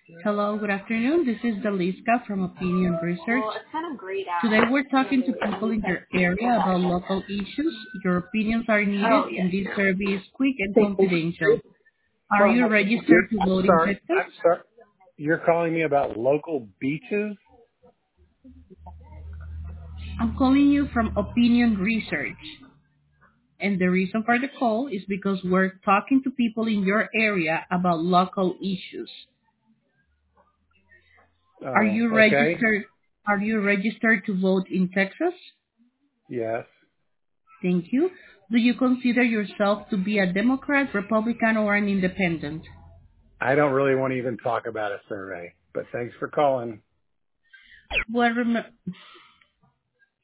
Hello, good afternoon. This is Daliska from Opinion Research. Well, it's kind of grayed out. Today we're I don't talking to really people in like your the area about background. local issues. Your opinions are needed Oh, yes. and this survey is quick and confidential. Are you You're, registered to I'm vote in sorry. Texas? I'm sorry. You're calling me about local beaches? I'm calling you from Opinion Research. And the reason for the call is because we're talking to people in your area about local issues. Are Oh, you okay. registered are you registered to vote in Texas? Yes. Thank you. Do you consider yourself to be a Democrat, Republican, or an independent? I don't really want to even talk about a survey, but thanks for calling. Well,